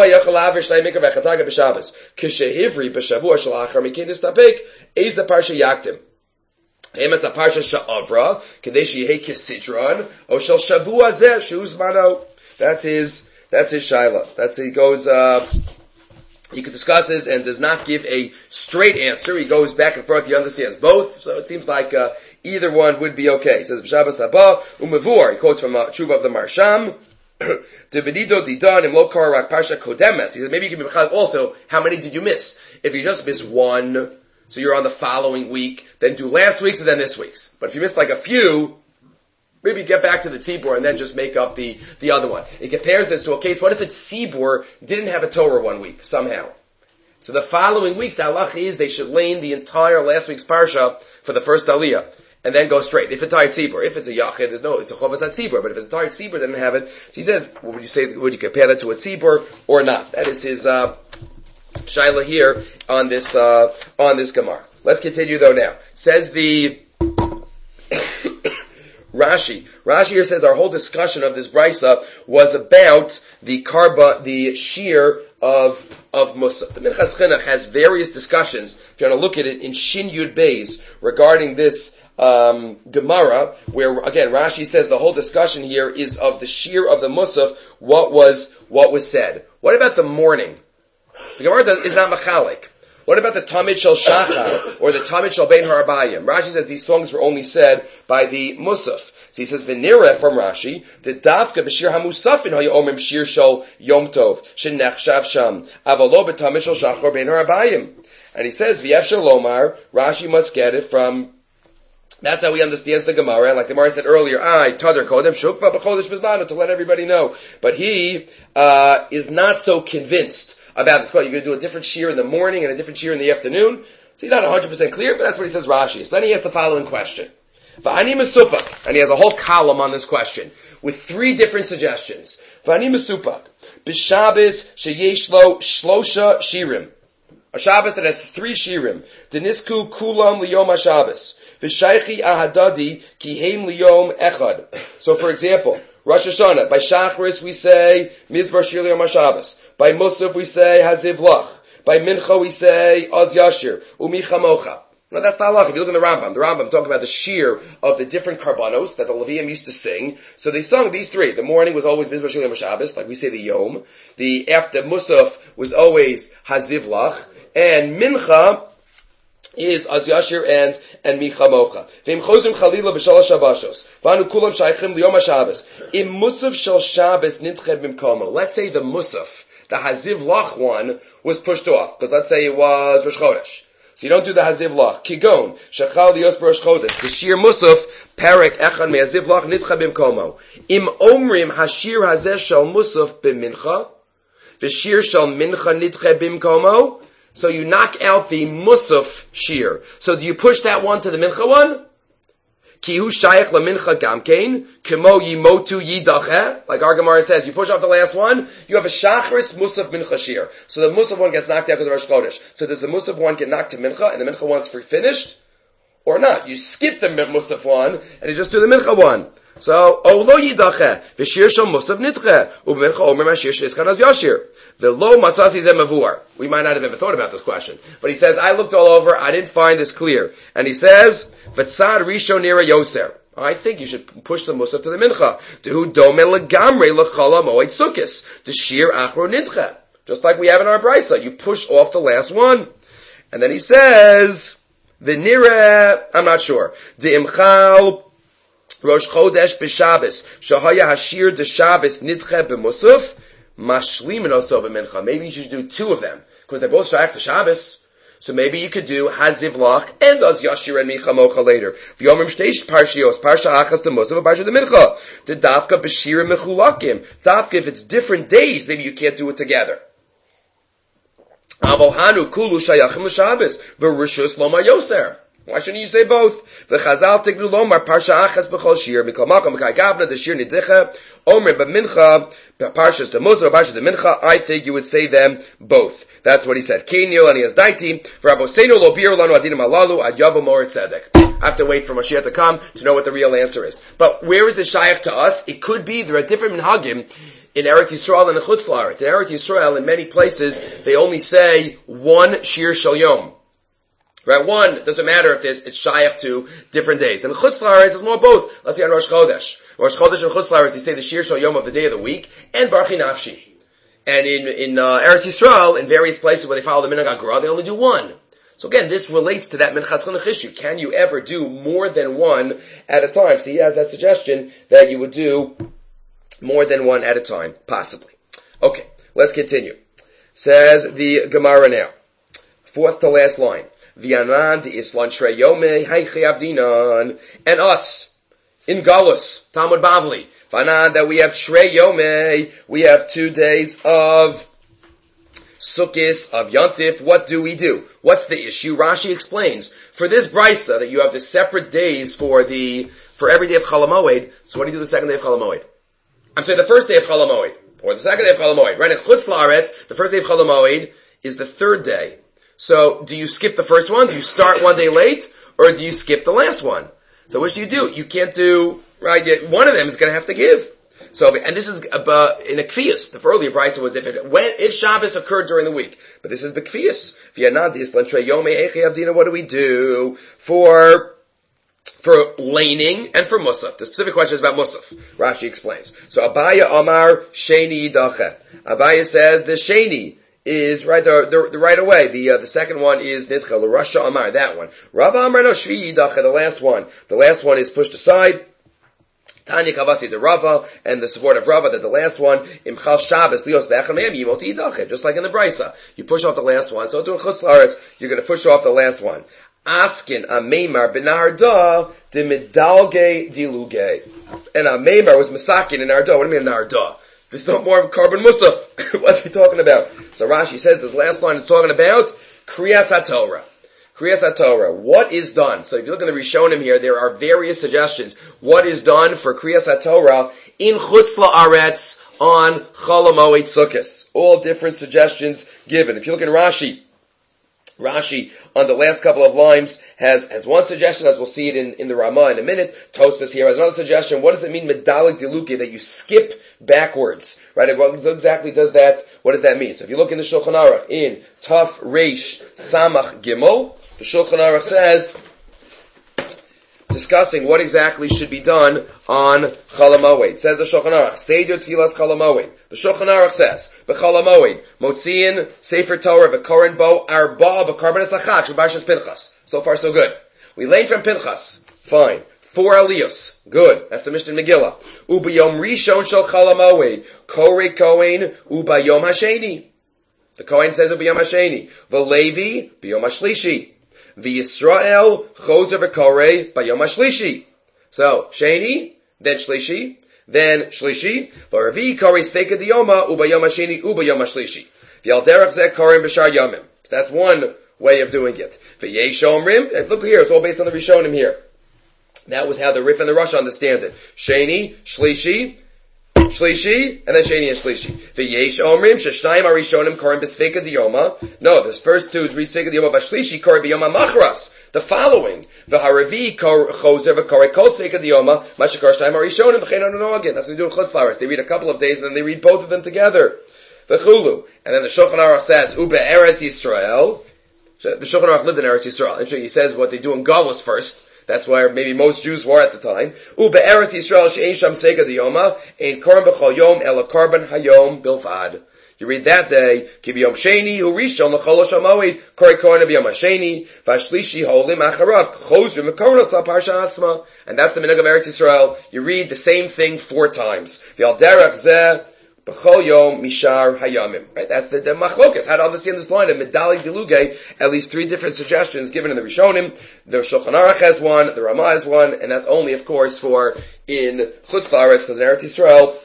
Emes a parsha sha'avra, kadesh yehei kisidron, o shel shavua zeh shuz mano. That's his, that's his shaila. That's, he goes, uh, he discusses and does not give a straight answer. He goes back and forth. He understands both. So it seems like, uh, either one would be okay. He says, B'Shabbos haba, umevur. He quotes from, uh, Tshuva of the Marsham. Debedido didan im lo karak parsha kodemes. He says, maybe you can be also, how many did you miss? If you just miss one, so you're on the following week, then do last week's and then this week's. But if you missed like a few, maybe get back to the tzibur and then just make up the, the other one. It compares this to a case, what if it's tzibur didn't have a Torah one week, somehow? So the following week, the halach is they should lane the entire last week's parsha for the first aliyah, and then go straight. If it's a tired tzibur, if it's a yachid, there's no, it's a chovas at tzibur, but if it's a tired tzibur, they didn't have it. So he says, what would you say, would you compare that to a tzibur or not? That is his, uh, shaila here on this, uh, on this Gemara. Let's continue though now. Says the Rashi. Rashi here says our whole discussion of this brisa was about the karba, the shear of, of Musa. The Minchas Chinuch has various discussions, if you want to look at it, in Shin Yud Beis regarding this, um, Gemara, where again, Rashi says the whole discussion here is of the shear of the Musaf, what was, what was said. What about the morning? The Gemara does, is not machalik. What about the Tamid Shel Shachar or the Tamid Shel Bein Harabayim? Rashi says these songs were only said by the Musaf. So he says, V'nireh from Rashi, the Dafka b'shir hamusafin ha'ya omrim shir shel Yom Tov, shenechshav sham, avalo b'Tamid Shel Shachar Bein Harabayim. And he says, V'yefshel lomar, Rashi must get it from That's how he understands the Gemara. And like the Gemara said earlier, I Tadar Kodem Shukva B'Chodesh Bizmanu, to let everybody know. But he uh is not so convinced about this. You're going to do a different shear in the morning and a different shear in the afternoon. So he's not one hundred percent clear, but that's what he says Rashi. So then he has the following question. V'ani Mesupak, and he has a whole column on this question with three different suggestions. V'ani Mesupak, B'Shabbos sheyesh lo shlosha shirim. A Shabbos that has three shirim. Denisku kulam liyom HaShabbos. V'shaychi ahadadi ki heim liyom echad. So for example, Rosh Hashanah, by Shachris we say Mizbar Shir liyom HaShabbos. By Musaf we say Haziv Lach. By Mincha we say Az Yashir. Umicha Mocha. No, that's not halacha. If you look in the Rambam, the Rambam talking about the shear of the different karbanos that the Levium used to sing. So they sung these three. The morning was always Mizbar Shir liyom HaShabbos, like we say the Yom. The after Musaf was always Haziv Lach. And Mincha is Az Yashir and, and Micha Mocha. V'im chozim chalila b'shalosh habashos. V'anu kulam shaychim liyom HaShabbos. Im Musaf shel Shabbos nitched bimkomo. Let's say the Musaf, the Haziv Lach one, was pushed off. Because let's say it was Rosh Chodesh. So you don't do the Haziv Lach. Kigon, shachal liyos b'Rosh Chodesh. The Shir Musaf, Perek echad me Haziv Lach nitched bimkomo. Im omrim hashir hazeh shel Musaf b'mincha. V'shir shel mincha nitched bimkomo. So you knock out the Musaf shear. So do you push that one to the Mincha one? Ki hu shayach la Mincha gamkein, kemo yimotu yidacheh. Like our Gemara says, you push off the last one, you have a Shachris Musaf Mincha shear. So the Musaf one gets knocked out because of Rosh Chodesh. So does the Musaf one get knocked to Mincha, and the Mincha one's finished? Or not? You skip the Musaf one, and you just do the Mincha one. So, O lo yidacheh, v'shir shel Musaf nitcheh, u'b'mincha omer ma'shir she'iskan az yashir. The lo matzasi zemavur. We might not have ever thought about this question. But he says, I looked all over, I didn't find this clear. And he says, V'tzad rishon nira yoser. I think you should push the Musaf to the Mincha. Dehu dome legamre lechala moed sukkis. The shir achro nitche. Just like we have in our brisa. You push off the last one. And then he says, the nira, I'm not sure. The imchal Rosh Chodesh b'Shabbos. Shahaya hashir de Shabbos nitche b'Musaf. Mashlim and also b'mincha. Maybe you should do two of them because they're both shaykh to Shabbos. So maybe you could do Haziv Lach and Az Yashir and Micha Mocha later. V'yomrim shteish parshios parsha achas the Musaf and parsha the Mincha. The dafka b'shira mechulakim. Dafka if it's different days, maybe you can't do it together. Aval hanu kulu shayachim l'Shabbos v'rishus lomar yoser. Why shouldn't you say both? The Chazal tignu lomar parsha achas b'chol shir mikol makom k'ay gavna the shir nidicha omer b'mincha parshas the Musaf parshas the Mincha. I think you would say them both. That's what he said. Kinyo and he has daiti for Rabosenu lo bir lanu adinim alalu ad yavam or tzedek. I have to wait for Mashiach to come to know what the real answer is. But where is the shaykh to us? It could be there are different minhagim in Eretz Yisrael and in Chutz La'aretz. In Eretz Yisrael, in many places, they only say one shir shel yom. Right, one, doesn't matter if there's, it's shaykh to different days. And Chutz La'aretz is more both. Let's say on Rosh Chodesh. Rosh Chodesh and Chutz La'aretz, you say the shir shel yom of the day of the week, and Barchi Nafshi. And in, in, uh, Eretz Yisrael, in various places where they follow the Minhag HaGra, they only do one. So again, this relates to that Minchas Chinuch issue. Can you ever do more than one at a time? So he has that suggestion that you would do more than one at a time, possibly. Okay, let's continue. Says the Gemara now. Fourth to last line. V'yanan d'islan shrei yomei heichi avdinan. And us, in Galus, Talmud Bavli, V'yanan that we have shrei yomei, we have two days of Sukkis, of Yontif. What do we do? What's the issue? Rashi explains. For this brisa, that you have the separate days for the, for every day of Chol HaMoed, so what do you do the second day of Chol HaMoed? I'm sorry, the first day of Chol HaMoed, or the second day of Chol HaMoed. Right, in Chutz La'aretz, the first day of Chol HaMoed is the third day. So, do you skip the first one? Do you start one day late? Or do you skip the last one? So what do you do? You can't do, right, one of them is going to have to give. So, and this is uh, in a kfiyas. The earlier price was if it went, if Shabbos occurred during the week. But this is the kfiyas. What do we do for, for laning and for Musaf? The specific question is about Musaf. Rashi explains. So Abaya Amar Sheni Dache. Abaya says the Sheni is right the, the, the right away. The uh, the second one is Nidcha L'Rasha Amar, that one. Rav Amar no Shvi Dache, the last one. The last one is pushed aside. Tanya Kavasi de Rava, and the support of Rava that the last one, Imchal Shabbos Lios Be'echad Me'em Yimoti Yidachet, just like in the Brisa. You push off the last one. So doing Chutz La'aretz, you're going to push off the last one. Askin a meimar benarda de medalge diluge. And a meimar was masakin in narda. What do you mean narda? There's no more carbon musaf. What's he talking about? So Rashi says this last line is talking about Kriyas HaTorah. Kriyas HaTorah. What is done? So if you look at the Rishonim here, there are various suggestions. What is done for Kriyas HaTorah in Chutz La'aretz on Chol HaMoed Sukkos? All different suggestions given. If you look at Rashi, Rashi on the last couple of lines has, has one suggestion, as we'll see it in, in the Ramah in a minute. Tosfos here has another suggestion. What does it mean, medalik diluke, that you skip backwards? Right? What exactly does that, what does that mean? So if you look in the Shulchan Aruch, in Taf Reish Samach Gimel, the Shulchan Aruch says, discussing what exactly should be done on Chol HaMoed. Says the Shulchan Aruch, Seder Tfilas Chol HaMoed. The Shulchan Aruch says, B'Chol HaMoed, Motziin, Sefer Torah, V'Koren Bo, Arba, B'Karbanas Achak, Sh'Barshas Pinchas. So far so good. We learned from Pinchas. Fine. Four aliyos. Good. That's the Mishnah Megillah. U'B'Yom Rishon Shel Chol HaMoed, Korei Kohen, U'B'Yom HaSheni. The Kohen says U'B'Yom HaSheni. V'Levi, B'Yom HaShlishi. V'Yisrael chozer v'korei b'yom hashlishi. So Sheni, then Shlishi, then Shlishi. V'Ravi korei steika diyoma u'b'yom hasheni u'b'yom hashlishi. V'yalderach zeh korei b'shar yomim. So that's one way of doing it. V'yesh omrim. And look here, it's all based on the Rishonim here. That was how the Rif and the Rosh understand it. Sheni, Shlishi, Shlishi, and then Sheni and Shlishi. V'yesh omrim sheshnayim arishonim korim b'sveika diyoma. No, this first two is b'sveika diyoma v'shlishi korim b'yoma machras. The following, v'haravi chozer v'korei kol sveika diyoma mashakar shnayim arishonim v'chein anonogin. That's what they do in Chutz La'aretz. They read a couple of days and then they read both of them together. V'chulu. And then the Shulchan Aruch says, Ube Eretz Yisrael. The Shulchan Aruch lived in Eretz Yisrael. He says what they do in Galus first. That's where maybe most Jews were at the time. Ube Eretz Yisrael she'ein sham sveika diyoma ein korban b'chol yom ela korban hayom bilvad. You read that day, ki b'yom sheni hu rishon l'chol hamoed korei kohen b'yom hasheni v'ashlishi holim acharav chozrim v'kornos ha'parsha atzma. And that's the minhag of Eretz Yisrael. You read the same thing four times. V'al derech zeh b'chol yom mishar hayamim. Right? That's the, the machlokas. How to understand this line of medali diluge? At least three different suggestions given in the Rishonim. The Shulchan Aruch has one, the Ramah has one, and that's only, of course, for in Chutz La'aretz, because in Eretz Yisrael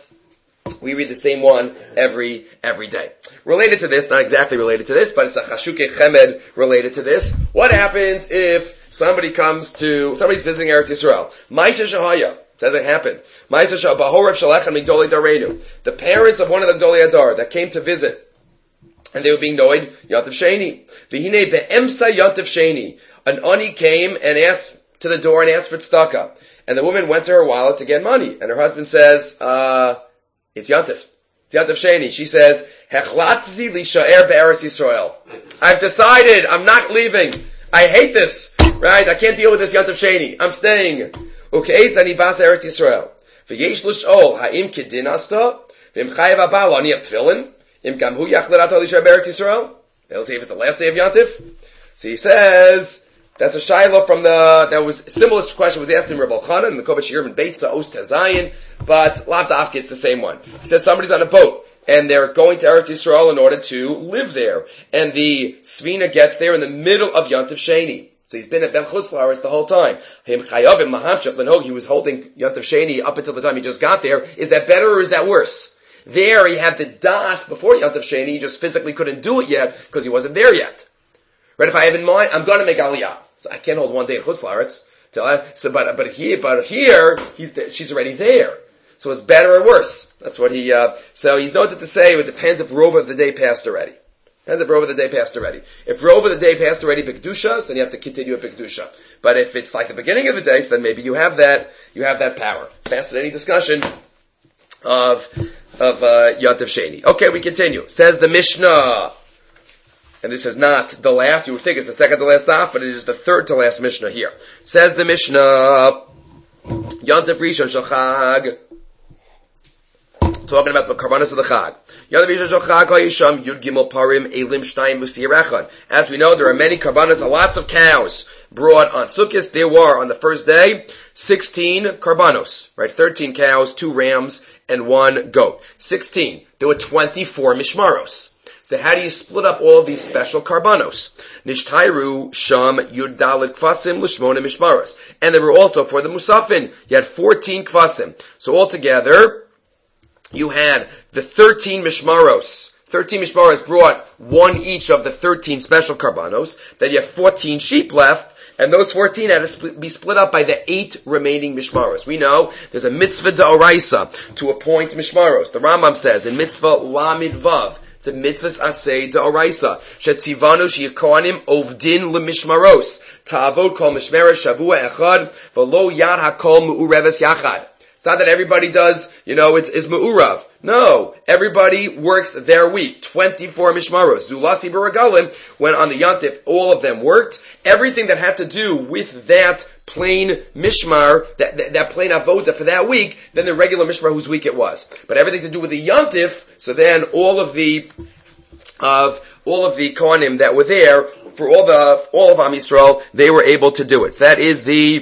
we read the same one every every day. Related to this, not exactly related to this, but it's a chashuke chemed related to this. What happens if somebody comes to somebody's visiting Eretz Yisrael? Ma'aseh shahaya. Doesn't happen. The parents of one of the Gdolei Adar that came to visit, and they were being noid, Yantav Sheni. V'hinei be'emsa Yantav Sheni. An ani came and asked to the door and asked for tzedakah. And the woman went to her wallet to get money. And her husband says, uh, it's Yantav. It's Yantav Sheni. She says, Hechlatzi li sha'er be'eretz Yisrael. I've decided, I'm not leaving. I hate this. Right? I can't deal with this Yantav Sheni. I'm staying. Ukeis ani bas Eretz Yisrael. V'yesh l'sh'ol ha'im kedin asta v'im chayev haba l'aniach tefillin im gam hu yachler ato l'shar Eretz Yisrael. They'll say if it's the last day of Yantiv. So he says that's a shiloh from the that was a similar question was asked in Reb Elchanan in the Kovach Shir and Beitza Oz Tazayin, but Lav Dafka it's the same one. He says somebody's on a boat and they're going to Eretz Yisrael in order to live there, and the Svina gets there in the middle of Yantiv Sheni. So he's been at Ben Chutz La'aretz the whole time. Him chayavim mahamshach l'nog. He was holding Yantav Sheni up until the time he just got there. Is that better or is that worse? There he had the das before Yantav Sheni. He just physically couldn't do it yet because he wasn't there yet. Right? If I have in mind, I'm going to make Aliyah. So I can't hold one day at Chutz La'aretz. So, but but here, but here, he's, she's already there. So it's better or worse. That's what he. Uh, so he's noted to say it depends if Rova of the day passed already. Depends if Rova of the day passed already. If Rova of the day passed already B'Kedusha, then you have to continue at B'Kedusha. But if it's like the beginning of the day, so then maybe you have that, you have that power. Past any discussion of, of, uh, Yantav Sheni. Okay, we continue. Says the Mishnah. And this is not the last, you would think it's the second to last daf, but it is the third to last Mishnah here. Says the Mishnah, Yantav Rishon Shel Chag. Talking about the karbanos of the Chag. As we know, there are many karbanos, lots of cows brought on Sukkot. There were on the first day sixteen karbanos, right? Thirteen cows, two rams, and one goat. Sixteen. There were twenty-four mishmaros. So how do you split up all of these special karbanos? Nishtairu sham yud dalet kvasim l'shmona mishmaros. And there were also for the musafin, you had fourteen kvasim. So altogether, you had the thirteen mishmaros. thirteen mishmaros brought one each of the thirteen special karbanos. Then you have fourteen sheep left. And those fourteen had to split, be split up by the eight remaining mishmaros. We know there's a mitzvah da'oraisa to appoint mishmaros. The Rambam says in mitzvah lamid vav, it's a mitzvah asay da'oraisa. Shetzivanu she'yikohanim ovdin lemishmaros. Ta'avod kol mishmeres shavua echad, v'lo yad hakol mu'ureves yachad. It's not that everybody does, you know, it's, it's mu'urav. No, everybody works their week. twenty-four mishmaros. Zulasi baragalim, when on the Yantif, all of them worked. Everything that had to do with that plain mishmar, that, that, that plain avoda for that week, then the regular mishmar whose week it was. But everything to do with the Yantif, so then all of the, of, all of the Kohanim that were there, for all the, all of Am Yisrael, they were able to do it. So that is the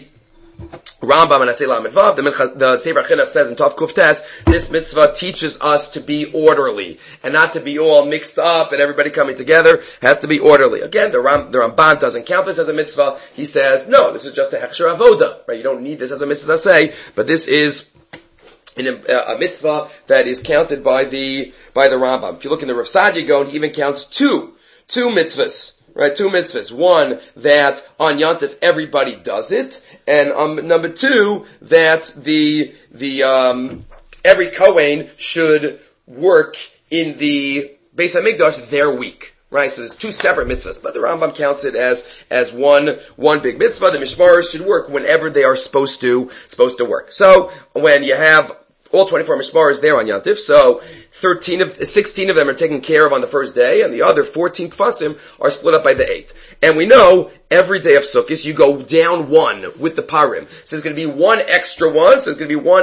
Rambam and Asay Lamed Vav, the, the Sefer Chinuch says in Tov Kuftes, this mitzvah teaches us to be orderly, and not to be all mixed up and everybody coming together. It has to be orderly. Again, the, Ram, the Ramban doesn't count this as a mitzvah. He says, no, this is just a Hechsher Avoda, right? You don't need this as a mitzvah say, but this is in a, a mitzvah that is counted by the, by the Rambam. If you look in the Rav Sadia Gaon, he even counts two, two mitzvahs. Right, two mitzvahs. One, that on Yantif everybody does it, and um, number two, that the the um, every Kohen should work in the Beis HaMikdash their week. Right, so there's two separate mitzvahs, but the Rambam counts it as as one one big mitzvah. The mishmaros should work whenever they are supposed to supposed to work. So when you have all twenty-four mishmaros there on Yantif, so thirteen of, sixteen of them are taken care of on the first day, and the other fourteen kfasim are split up by the eight. And we know every day of Sukkot you go down one with the parim. So there's going to be one extra one, so there's going to be one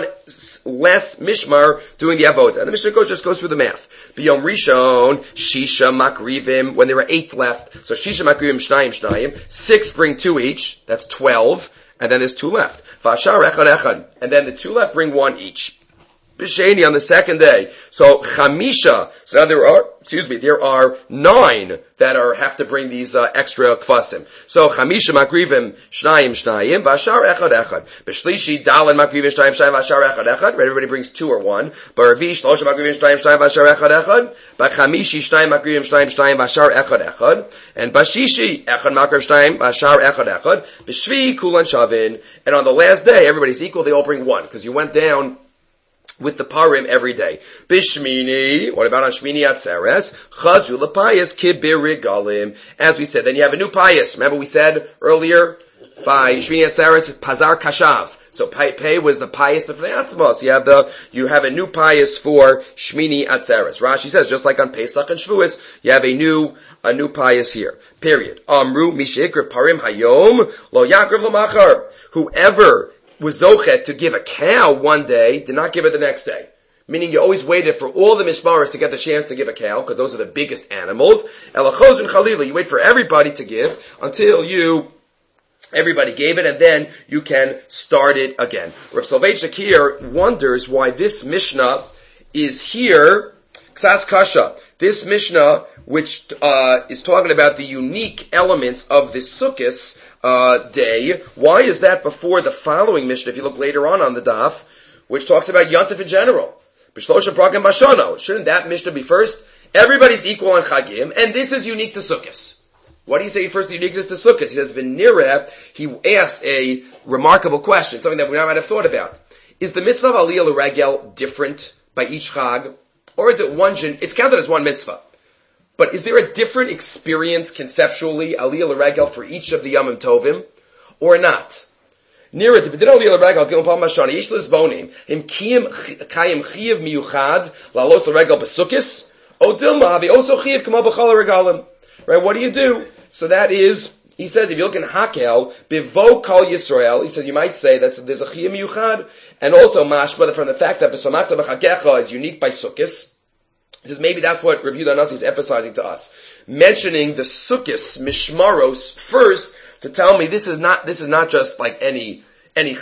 less mishmar doing the avodah. And the Mishnah goes, just goes through the math. B'yom Rishon, Shisha Makrivim, when there were eight left, so Shisha Makrivim Shnayim Shnayim, six bring two each, that's twelve, and then there's two left. V'ashar Echad Echad, and then the two left bring one each. B'sheni on the second day. So Chamisha, so now there are, excuse me, there are nine that are, have to bring these, uh, extra kvasim. So Chamisha Makrivim Shnayim Shnayim, Vashar Echad Echad. B'shlishi Dalan Makrivim Shnayim Shnayim, Vashar Echad Echad. Everybody brings two or one. B'Ravi Shlosha Makrivim Shnayim Shnayim, Vashar Echad Echad. B'Chamishi Shnayim Makrivim Shnayim Shnayim, Vashar Echad Echad. And B'Shishi Echad Makriv Shnayim, Vashar Echad Echad. B'Shvi Kulan Shavin. And on the last day, everybody's equal, they all bring one, because you went down with the parim every day. Bishmini, what about on Shmini Atzeres? Chazru l'payas kibirigalim. As we said, then you have a new payas. Remember we said earlier, by Shmini Atzeres is Pazar Kashav. So pay was the payas before the Atzmos. You have the, you have a new payas for Shmini Atzeres. Rashi says, just like on Pesach and Shavuos, you have a new, a new payas here. Period. Amru mishikriv parim hayom, lo yakriv l'machar. Whoever was zochet to give a cow one day, did not give it the next day. Meaning you always waited for all the mishmaros to get the chance to give a cow, because those are the biggest animals. Elachozun chalila, you wait for everybody to give until you, everybody gave it, and then you can start it again. Rav Soloveitchik here wonders why this Mishnah is here, Ksas Kasha. This Mishnah, which uh, is talking about the unique elements of this Sukkos uh, day, why is that before the following Mishnah, if you look later on on the daf, which talks about Yantif in general? B'shlosha prakim b'shana. Shouldn't that Mishnah be first? Everybody's equal on Chagim, and this is unique to Sukkos. What do you say first, the uniqueness to Sukkos? He says, V'nireh, he asks a remarkable question, something that we might have thought about. Is the mitzvah of Aliyah L'Regel different by each Chag? Or is it one, it's counted as one mitzvah. But is there a different experience conceptually, Aliyah L'Regel, for each of the Yomim Tovim? Or not? Nira, T'bedin Aliyah L'Regel, Gilum Pal Mashani, Yesh L'Zbonim, Him Kiyim Chiyav Miyuchad, La'los L'Regel B'Sukkis, O Dilma, Havi Oso Chiyav K'mo B'chol Regalim. Right, what do you do? So that is, he says, if you look in Hakel, Bivo Kol Yisrael, he says, you might say that there's a Chiyam Miyuchad, and also Mashma, from the fact that V'Somachta B'Chagecha is unique by Sukkis. He says maybe that's what Rabbi Yehuda Nasi is emphasizing to us. Mentioning the Sukkos, Mishmaros, first, to tell me this is not, this is not just like any, any Chag.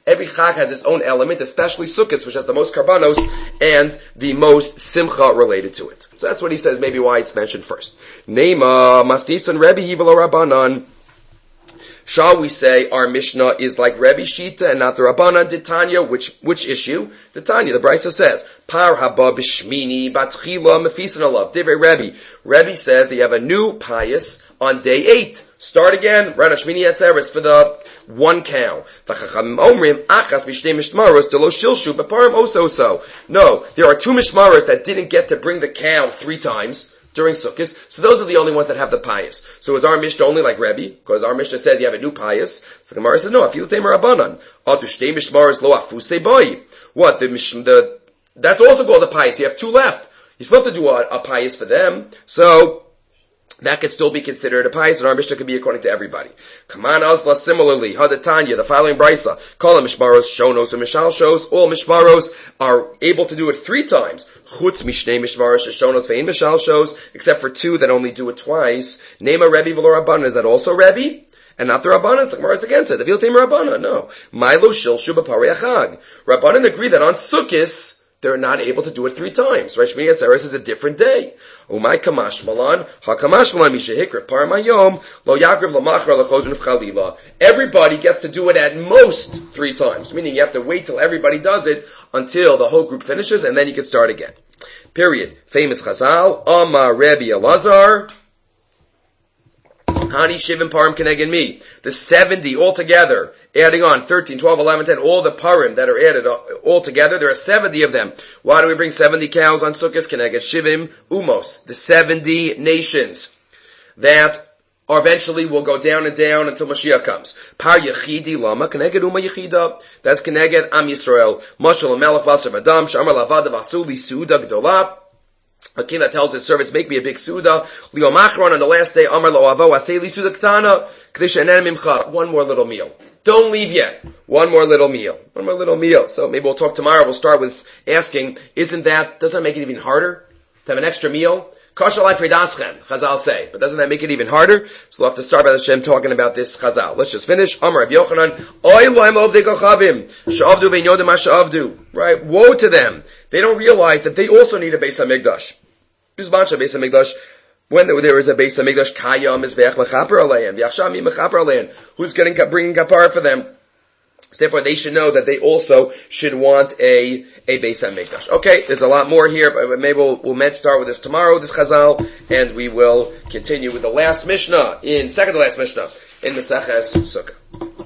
Every Chag has its own element, especially Sukkot, which has the most karbanos and the most simcha related to it. So that's what he says, maybe why it's mentioned first. Nema, Masnisan Rebbe Yivalo Rabbanan. Shall we say our Mishnah is like Rebbe Shita and not the Rabbanan? Titania, which which issue? Titania, the Brisa says, Par haba b'shmini batchila mefisan alav. Divrei Rebbe. Rebbe says that you have a new pious on day eight. Start again, Rana Shmini Yatzeres for the one cow. Omrim achas b'shnei mishmaros delo shilshu b'parim oso so. No, there are two mishmaros that didn't get to bring the cow three times during Sukkot, so those are the only ones that have the pious. So is our Mishnah only like Rebbe? Because our Mishnah says you have a new pious. So the Gemara says, no, afilu temer rabbanan. Atu shtei mishmaros lo afuse boy. What? The, the, that's also called a pious. You have two left. You're supposed to do a, a pious for them. So, that could still be considered a pious, and our Mishnah could be according to everybody. Kaman Azla, similarly, Hadatanya, the following Brisa, Kala Mishmaros, Shonos, and Mishal Shos, all Mishmaros are able to do it three times. Chutz Mishnei Mishmaros, Shonos, Vein Mishal Shos, except for two that only do it twice. Nema Rebbe V'lo Rabbanan, is that also Rebbe? And not the Rabbanan, so Gemara is against it. The Viltim Rabbanan, no. Milo Shilshu B'Parei Achag. Rabbanan agree that on Sukkot, they're not able to do it three times. Right? Shmini Atzeres is a different day. Umay kamash malan, ha kamash malan mishahikra paramayom, lo yakriv lamachra lechozun v'chalila. Everybody gets to do it at most three times. Meaning you have to wait till everybody does it until the whole group finishes, and then you can start again. Period. Famous Chazal, Amar Rebbe Elazar, Hani Shivim Parim Keneged Mi. The seventy altogether, adding on thirteen, twelve, eleven, ten, all the Parim that are added all together, there are seventy of them. Why do we bring seventy cows on Sukkot? Keneged Shivim Umos. The seventy nations that are eventually will go down and down until Mashiach comes. Par Yechidi Lama Keneged Uma Yechida. That's Keneged Am Yisrael. Mashal Melech Basar Madam Shamar Lavada Vasuli Suda Gdola. Akila tells his servants, make me a big suda. Leo Machron on the last day, Amar Lo Avo Aseli Suda Ktana. Kadisha Enan Mimcha. One more little meal. Don't leave yet. One more little meal. One more little meal. So maybe we'll talk tomorrow. We'll start with asking, isn't that, doesn't that make it even harder to have an extra meal? Kasha like Fredaschen, Chazal say. But doesn't that make it even harder? So we'll have to start by the Shem talking about this Chazal. Let's just finish. Amar Rabbi Yochanan, Oy loim ovdei kochavim, she'avdu ve'in yodem ma she'avdu. Right? Woe to them. They don't realize that they also need a Beis HaMikdash. Bizman Beis HaMikdash, when there is a Beis HaMikdash, Kaya mizbeach mechaper alein, v'yachsham mi mechaper alein. Who's getting, bringing kapara for them? So therefore, they should know that they also should want a, a Beis HaMikdash. Okay, there's a lot more here, but maybe we'll, we'll start with this tomorrow, this Chazal, and we will continue with the last Mishnah, in, second to last Mishnah, in Maseches Sukkah.